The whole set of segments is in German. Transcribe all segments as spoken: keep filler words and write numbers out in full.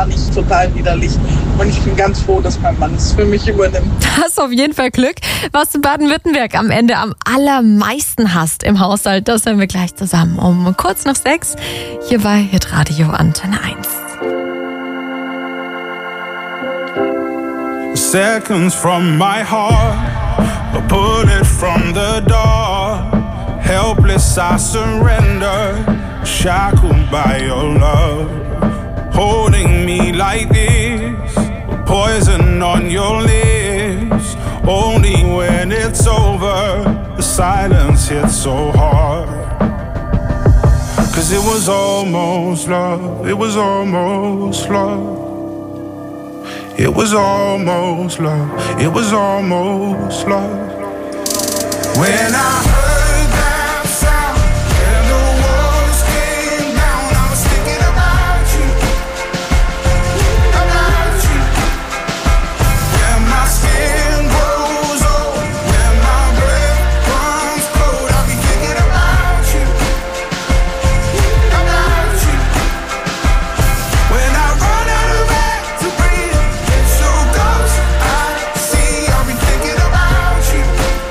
fand ich total widerlich. Und ich bin ganz froh, dass mein Mann es für mich übernimmt. Du hast auf jeden Fall Glück. Was du in Baden-Württemberg am Ende am allermeisten hast im Haushalt, das hören wir gleich zusammen um kurz nach sechs hier bei Hitradio Antenne eins. Seconds from my heart, a bullet from the door. Helpless I surrender, shackled by your love. Holding me like this, poison on your lips. Only when it's over, the silence hits so hard. Cause it was almost love, it was almost love. It was almost love, it was almost love. When I heard that sound and the walls came down, I was thinking about you, about you. When my skin grows old, when my breath runs cold, I'll be thinking about you, about you. When I run out of air to breathe, so close I see, I'll be thinking about you,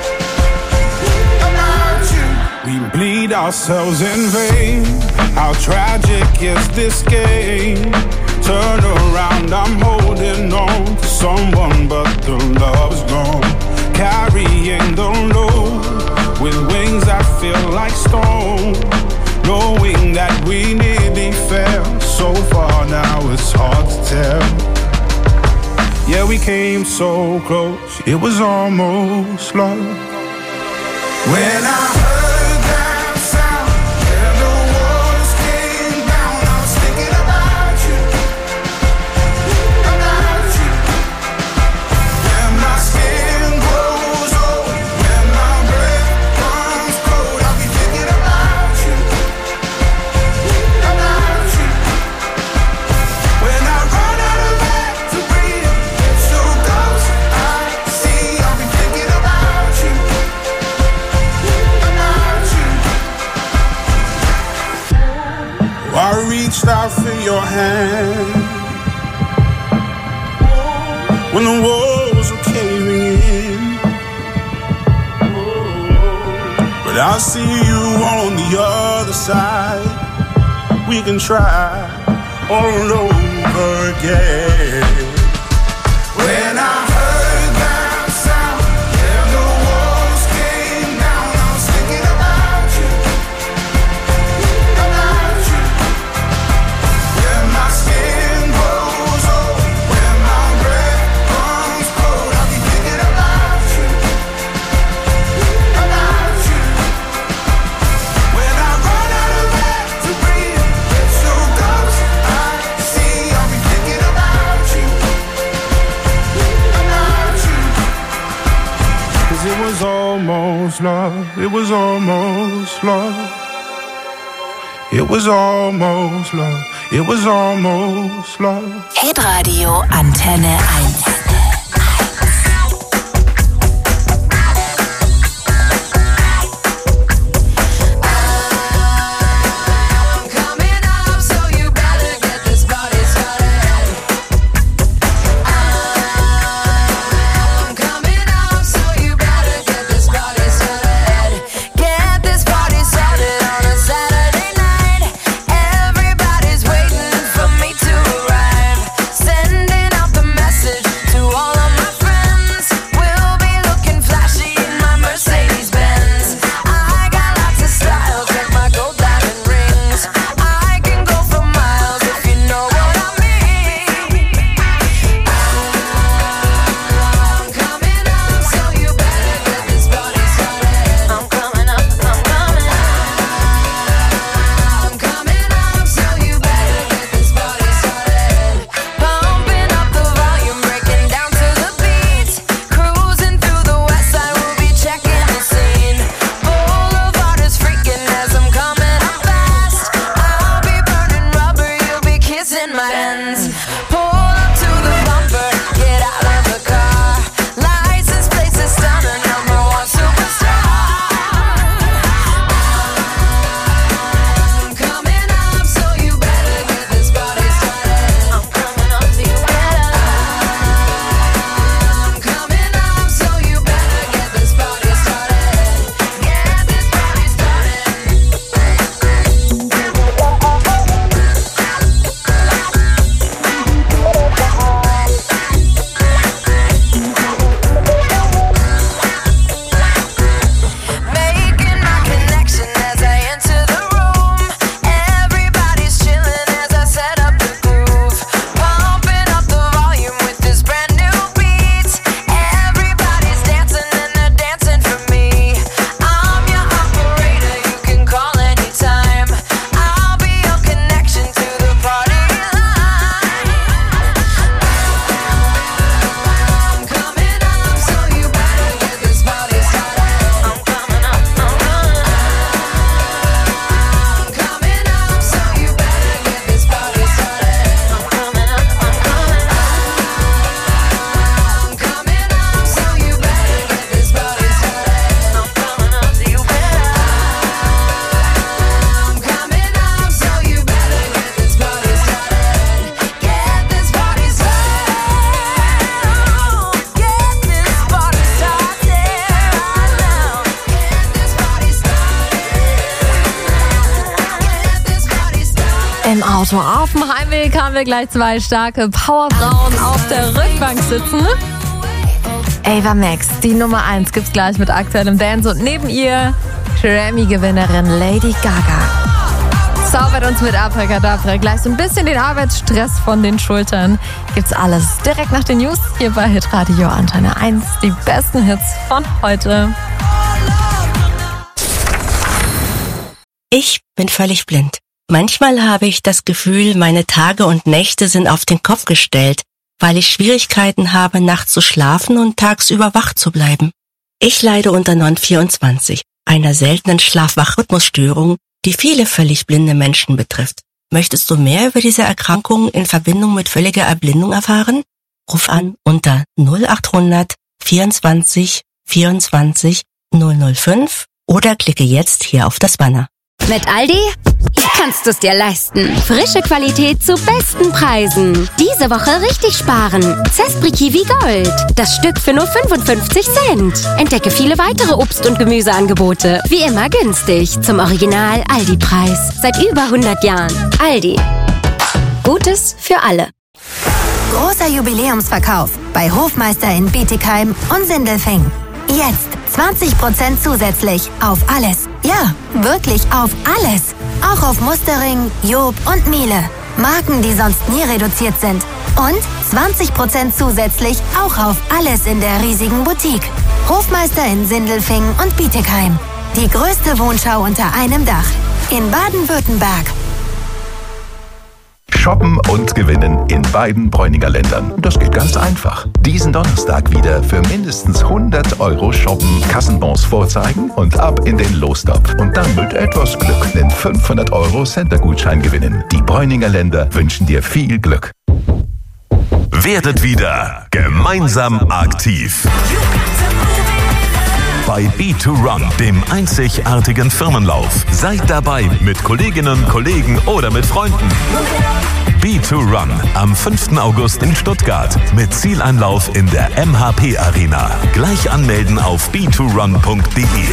about you. We bleed ourselves in vain. How tragic is this game? Turn around, I'm holding on to someone, but the love's gone. Carrying the load with wings that feel like stone. Knowing that we nearly fell so far, now it's hard to tell. Yeah, we came so close, it was almost love. When I heard that sound and the walls came down, I was thinking about you, about you. When my skin grows old, when my breath runs cold, I'll be thinking about you, about you. When I run out of air to breathe, so close I see, I'll be thinking about you, about you. I reached out for your hand when the walls were caving in, but I see you on the other side. We can try all over again. When I heard that sound and the walls came down, I was thinking about you, about you. When my skin grows old, when my breath runs cold, I'll be thinking about you, about you. When I run out of air to breathe, so close I see, I'll be thinking about you, about you. Cause it was almost love, it was almost love. It was almost love, it was almost love. Hitradio Antenne eins. Coming up, so you better get this party started. I'm coming up, so you better get this party started. Get this party started on a Saturday night. Everybody's waiting for me to arrive. Sending out the message to all of my friends. We'll be looking flashy in my Mercedes Benz. I got lots of style, check my gold diamond rings. I can go for miles if you know what I mean. I'm coming up, so you better get this party started. I'm coming up, I'm coming up. I'm coming up, so you better get this party started. Pumping up the volume, breaking down to the beat. Cruising through the west side, we'll be checking the scene. Boulevard is freaking as I'm coming up fast. I'll be burning rubber, you'll be kissing my hands. Pull up to the bumper, get out of the car. License plates is stunning, number one superstar. I'm coming up, so you better get this party started. I'm coming up, Auto. Auf dem Heimweg haben wir gleich zwei starke Powerfrauen auf der Rückbank sitzen. Ava Max, die Nummer eins, gibt's gleich mit aktuellem Dance und neben ihr Grammy-Gewinnerin Lady Gaga. Zaubert uns mit Abracadabra gleich so ein bisschen den Arbeitsstress von den Schultern. Gibt's alles direkt nach den News hier bei Hitradio Antenne eins. Die besten Hits von heute. Ich bin völlig blind. Manchmal habe ich das Gefühl, meine Tage und Nächte sind auf den Kopf gestellt, weil ich Schwierigkeiten habe, nachts zu schlafen und tagsüber wach zu bleiben. Ich leide unter N O N vierundzwanzig, einer seltenen Schlaf-Wach-Rhythmusstörung, die viele völlig blinde Menschen betrifft. Möchtest du mehr über diese Erkrankung in Verbindung mit völliger Erblindung erfahren? Ruf an unter null acht hundert vierundzwanzig vierundzwanzig null null fünf oder klicke jetzt hier auf das Banner. Mit Aldi kannst du es dir leisten. Frische Qualität zu besten Preisen. Diese Woche richtig sparen. Zespri Kiwi Gold. Das Stück für nur fünfundfünfzig Cent. Entdecke viele weitere Obst- und Gemüseangebote. Wie immer günstig. Zum Original Aldi-Preis. Seit über hundert Jahren. Aldi. Gutes für alle. Großer Jubiläumsverkauf bei Hofmeister in Bietigheim und Sindelfing. Jetzt zwanzig Prozent zusätzlich auf alles. Ja, wirklich auf alles. Auch auf Mustering, Job und Miele. Marken, die sonst nie reduziert sind. Und zwanzig Prozent zusätzlich auch auf alles in der riesigen Boutique. Hofmeister in Sindelfing und Bietigheim. Die größte Wohnschau unter einem Dach. In Baden-Württemberg. Shoppen und gewinnen in beiden Bräuninger Ländern. Das geht ganz einfach. Diesen Donnerstag wieder für mindestens hundert Euro shoppen, Kassenbons vorzeigen und ab in den Lostopf. Und dann mit etwas Glück den fünfhundert Euro Center-Gutschein gewinnen. Die Bräuninger Länder wünschen dir viel Glück. Werdet wieder gemeinsam aktiv. Bei B zwei Run, dem einzigartigen Firmenlauf. Seid dabei mit Kolleginnen, Kollegen oder mit Freunden. B zwei Run am fünften August in Stuttgart mit Zieleinlauf in der M H P Arena. Gleich anmelden auf b zwei run punkt d e.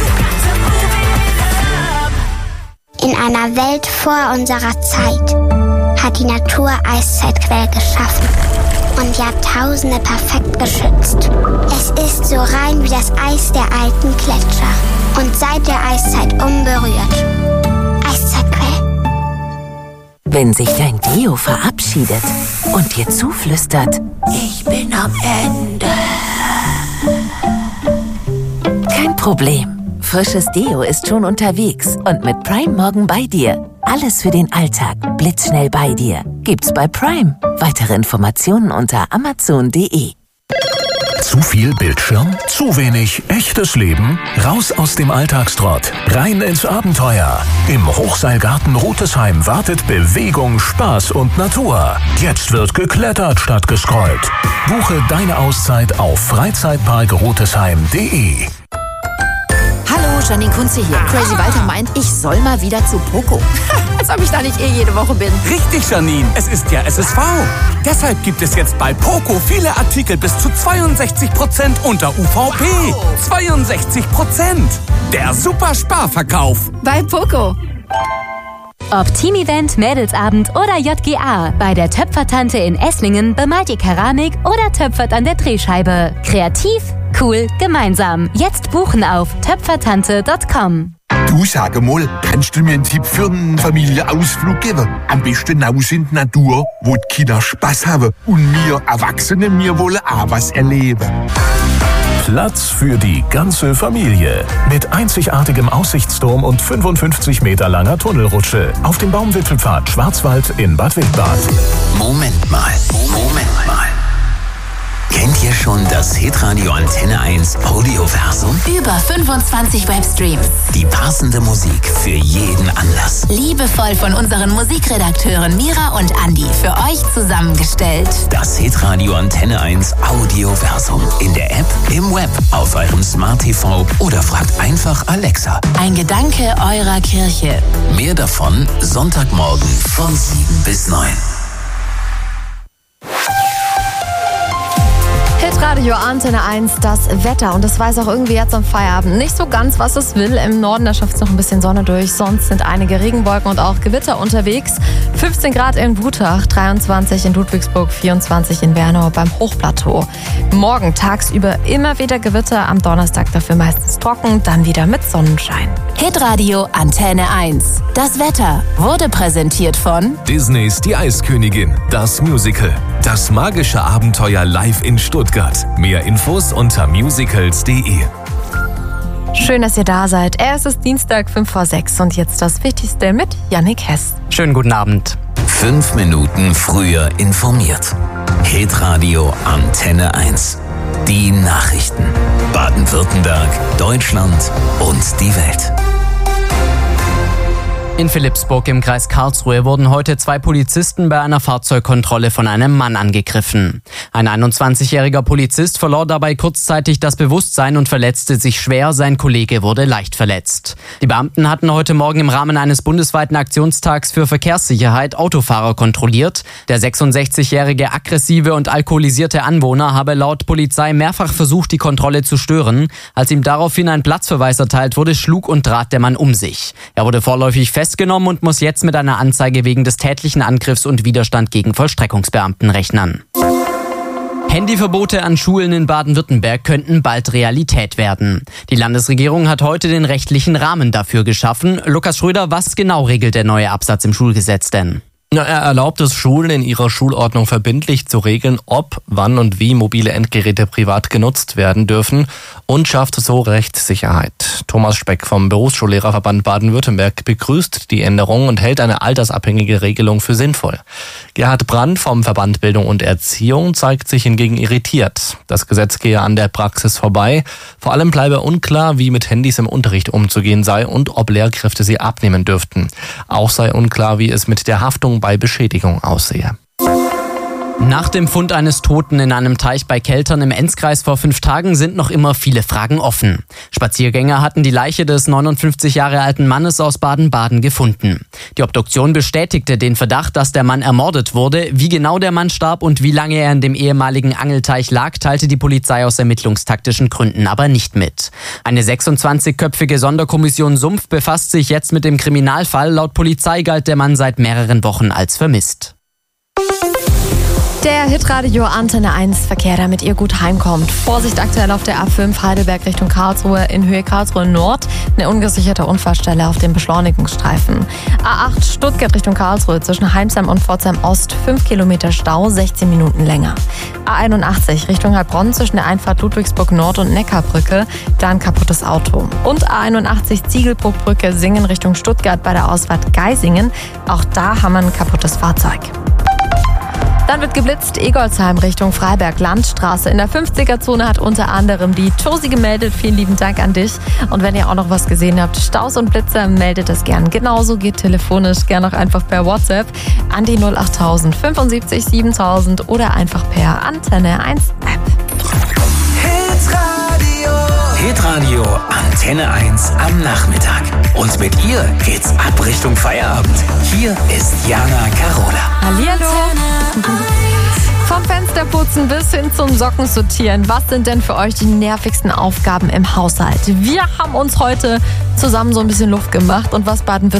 In einer Welt vor unserer Zeit hat die Natur Eiszeitquellen geschaffen und Jahrtausende perfekt geschützt. Es ist so rein wie das Eis der alten Gletscher und seit der Eiszeit unberührt. Eiszeitquell. Wenn sich dein Deo verabschiedet und dir zuflüstert, ich bin am Ende. Kein Problem. Frisches Deo ist schon unterwegs und mit Prime morgen bei dir. Alles für den Alltag, blitzschnell bei dir. Gibt's bei Prime. Weitere Informationen unter amazon punkt de. Zu viel Bildschirm? Zu wenig echtes Leben? Raus aus dem Alltagstrott, rein ins Abenteuer. Im Hochseilgarten Rutesheim wartet Bewegung, Spaß und Natur. Jetzt wird geklettert statt gescrollt. Buche deine Auszeit auf freizeitpark rutesheim punkt de. Hallo, Janine Kunze hier. Crazy Walter meint, ich soll mal wieder zu Poco. Als ob ich da nicht eh jede Woche bin. Richtig, Janine. Es ist ja S S V. Deshalb gibt es jetzt bei Poco viele Artikel bis zu zweiundsechzig Prozent unter U V P. Wow. zweiundsechzig Prozent. Der super Sparverkauf. Bei Poco. Ob Team-Event, Mädelsabend oder J G A. Bei der Töpfertante in Esslingen bemalt ihr Keramik oder töpfert an der Drehscheibe. Kreativ, cool, gemeinsam. Jetzt buchen auf töpfertante punkt com. Du, sag mal, kannst du mir einen Tipp für einen Familienausflug geben? Am besten raus in die Natur, wo die Kinder Spaß haben und wir Erwachsene, wir wollen auch was erleben. Platz für die ganze Familie. Mit einzigartigem Aussichtsturm und fünfundfünfzig Meter langer Tunnelrutsche auf dem Baumwipfelpfad Schwarzwald in Bad Wildbad. Moment mal, Moment mal. Kennt ihr schon das Hitradio Antenne eins Audioversum? Über fünfundzwanzig Webstreams. Die passende Musik für jeden Anlass. Liebevoll von unseren Musikredakteuren Mira und Andi für euch zusammengestellt. Das Hitradio Antenne eins Audioversum. In der App, im Web, auf eurem Smart T V oder fragt einfach Alexa. Ein Gedanke eurer Kirche. Mehr davon Sonntagmorgen von sieben bis neun. Hitradio Antenne eins, das Wetter. Und das weiß auch irgendwie jetzt am Feierabend nicht so ganz, was es will. Im Norden, da schafft es noch ein bisschen Sonne durch. Sonst sind einige Regenwolken und auch Gewitter unterwegs. fünfzehn Grad in Wutach, dreiundzwanzig in Ludwigsburg, vierundzwanzig in Wernau beim Hochplateau. Morgen tagsüber immer wieder Gewitter, am Donnerstag dafür meistens trocken, dann wieder mit Sonnenschein. Hitradio Antenne eins. Das Wetter wurde präsentiert von Disneys Die Eiskönigin, das Musical. Das magische Abenteuer live in Stuttgart. Mehr Infos unter musicals punkt de. Schön, dass ihr da seid. Es ist Dienstag, fünf vor sechs und jetzt das Wichtigste mit Yannick Hess. Schönen guten Abend. Fünf Minuten früher informiert. Hitradio Antenne eins. Die Nachrichten. Baden-Württemberg, Deutschland und die Welt. In Philippsburg im Kreis Karlsruhe wurden heute zwei Polizisten bei einer Fahrzeugkontrolle von einem Mann angegriffen. Ein einundzwanzigjähriger Polizist verlor dabei kurzzeitig das Bewusstsein und verletzte sich schwer. Sein Kollege wurde leicht verletzt. Die Beamten hatten heute Morgen im Rahmen eines bundesweiten Aktionstags für Verkehrssicherheit Autofahrer kontrolliert. Der sechsundsechzigjährige aggressive und alkoholisierte Anwohner habe laut Polizei mehrfach versucht, die Kontrolle zu stören. Als ihm daraufhin ein Platzverweis erteilt wurde, schlug und trat der Mann um sich. Er wurde vorläufig festgenommen festgenommen und muss jetzt mit einer Anzeige wegen des tätlichen Angriffs und Widerstand gegen Vollstreckungsbeamten rechnen. Handyverbote an Schulen in Baden-Württemberg könnten bald Realität werden. Die Landesregierung hat heute den rechtlichen Rahmen dafür geschaffen. Lukas Schröder, was genau regelt der neue Absatz im Schulgesetz denn? Na, er erlaubt es Schulen in ihrer Schulordnung verbindlich zu regeln, ob, wann und wie mobile Endgeräte privat genutzt werden dürfen und schafft so Rechtssicherheit. Thomas Speck vom Berufsschullehrerverband Baden-Württemberg begrüßt die Änderung und hält eine altersabhängige Regelung für sinnvoll. Gerhard Brandt vom Verband Bildung und Erziehung zeigt sich hingegen irritiert. Das Gesetz gehe an der Praxis vorbei. Vor allem bleibe unklar, wie mit Handys im Unterricht umzugehen sei und ob Lehrkräfte sie abnehmen dürften. Auch sei unklar, wie es mit der Haftung bei Beschädigung aussehe. Nach dem Fund eines Toten in einem Teich bei Keltern im Enzkreis vor fünf Tagen sind noch immer viele Fragen offen. Spaziergänger hatten die Leiche des neunundfünfzig Jahre alten Mannes aus Baden-Baden gefunden. Die Obduktion bestätigte den Verdacht, dass der Mann ermordet wurde. Wie genau der Mann starb und wie lange er in dem ehemaligen Angelteich lag, teilte die Polizei aus ermittlungstaktischen Gründen aber nicht mit. Eine sechsundzwanzigköpfige Sonderkommission Sumpf befasst sich jetzt mit dem Kriminalfall. Laut Polizei galt der Mann seit mehreren Wochen als vermisst. Der Hitradio Antenne eins Verkehr, damit ihr gut heimkommt. Vorsicht aktuell auf der A fünf Heidelberg Richtung Karlsruhe in Höhe Karlsruhe Nord. Eine ungesicherte Unfallstelle auf dem Beschleunigungsstreifen. A acht Stuttgart Richtung Karlsruhe zwischen Heimsheim und Pforzheim Ost. fünf Kilometer Stau, sechzehn Minuten länger. A einundachtzig Richtung Heilbronn zwischen der Einfahrt Ludwigsburg Nord und Neckarbrücke. Da ein kaputtes Auto. Und A einundachtzig Ziegelbruckbrücke Singen Richtung Stuttgart bei der Ausfahrt Geisingen. Auch da haben wir ein kaputtes Fahrzeug. Dann wird geblitzt, Egolsheim Richtung Freiberg, Landstraße. In der fünfziger-Zone hat unter anderem die Josi gemeldet. Vielen lieben Dank an dich. Und wenn ihr auch noch was gesehen habt, Staus und Blitzer, meldet das gern. Genauso geht telefonisch, gern auch einfach per WhatsApp an die null achttausend fünfundsiebzig siebentausend oder einfach per Antenne eins App. Hitradio. Hitradio Antenne eins am Nachmittag. Und mit ihr geht's ab Richtung Feierabend. Hier ist Jana Carola. Hallihallo. Vom Fensterputzen bis hin zum Sockensortieren. Was sind denn für euch die nervigsten Aufgaben im Haushalt? Wir haben uns heute zusammen so ein bisschen Luft gemacht und was Baden-Württemberg